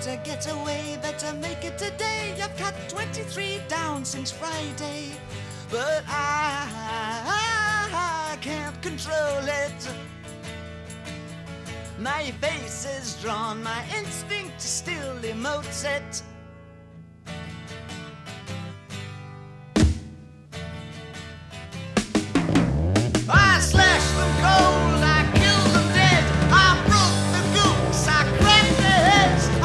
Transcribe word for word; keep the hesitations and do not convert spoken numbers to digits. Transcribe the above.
better get away, better make it today. I've cut twenty-three down since Friday, but I, I, I can't control it. My face is drawn, my instinct still emotes it.